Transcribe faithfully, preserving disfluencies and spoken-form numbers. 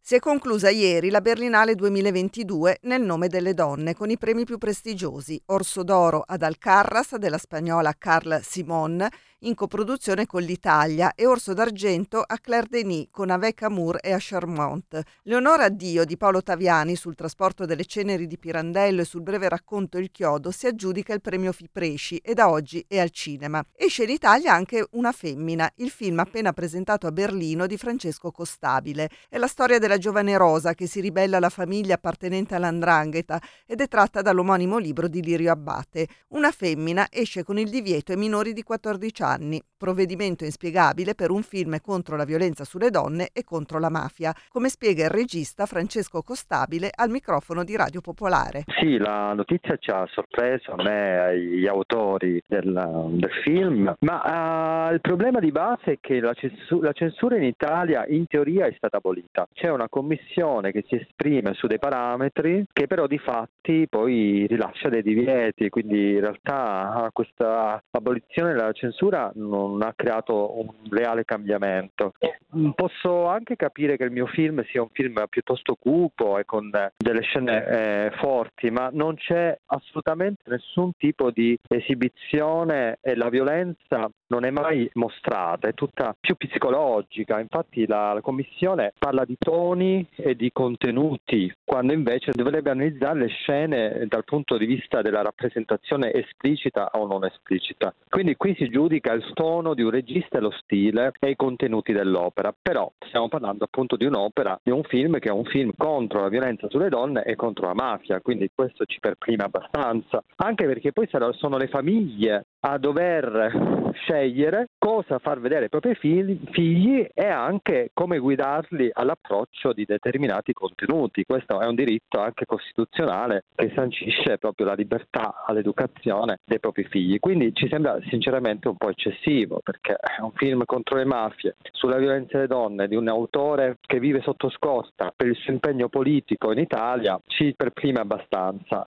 Si è conclusa ieri la Berlinale duemilaventidue Nel nome delle donne, con i premi più prestigiosi: Orso d'Oro ad Alcarraz della spagnola Carla Simón in coproduzione con l'Italia e Orso d'Argento a Claire Denis con Avec Amour e a Charmant. Leonora Addio di Paolo Taviani sul trasporto delle ceneri di Pirandello e sul breve racconto Il chiodo si aggiudica il premio Fipresci e da oggi è al cinema. Esce in Italia anche Una femmina, il film appena presentato a Berlino di Francesco Costabile. È la storia della giovane Rosa che si ribella alla famiglia appartenente all'Andrangheta ed è tratta dall'omonimo libro di Lirio Abbate. Una femmina esce con il divieto ai minori di quattordici anni, provvedimento inspiegabile per un film contro la violenza sulle donne e contro la mafia, come spiega il regista Francesco Costabile al microfono di Radio Popolare. Sì, la notizia ci ha sorpreso, a me e agli autori del, del film, ma uh, il problema di base è che la censura, la censura in Italia in teoria è stata abolita. C'è una commissione che si esprime su dei parametri che però di fatti poi rilascia dei divieti, quindi in realtà questa abolizione della censura non ha creato un reale cambiamento. Posso anche capire che il mio film sia un film piuttosto cupo e con delle scene eh, forti, ma non c'è assolutamente nessun tipo di esibizione e la violenza non è mai mostrata, è tutta più psicologica. Infatti la, la commissione parla di toni e di contenuti, quando invece dovrebbe analizzare le scene dal punto di vista della rappresentazione esplicita o non esplicita. Quindi qui si giudica il tono di un regista e lo stile e i contenuti dell'opera, però stiamo parlando appunto di un'opera, di un film che è un film contro la violenza sulle donne e contro la mafia, quindi questo ci perprime abbastanza, anche perché poi sono le famiglie a dover scegliere cosa far vedere ai propri figli, figli e anche come guidarli all'approccio di determinati contenuti. Questo è un diritto anche costituzionale che sancisce proprio la libertà all'educazione dei propri figli. Quindi ci sembra sinceramente un po' eccessivo, perché è un film contro le mafie, sulla violenza delle donne, di un autore che vive sotto scorta per il suo impegno politico in Italia, ci perprime abbastanza.